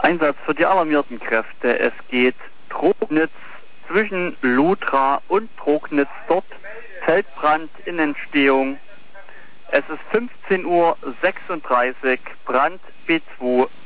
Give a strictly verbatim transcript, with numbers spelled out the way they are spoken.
Einsatz für die alarmierten Kräfte. Es geht Trognitz zwischen Lutra und Trognitz, dort Feldbrand in Entstehung. Es ist fünfzehn Uhr sechsunddreißig, Brand B zwei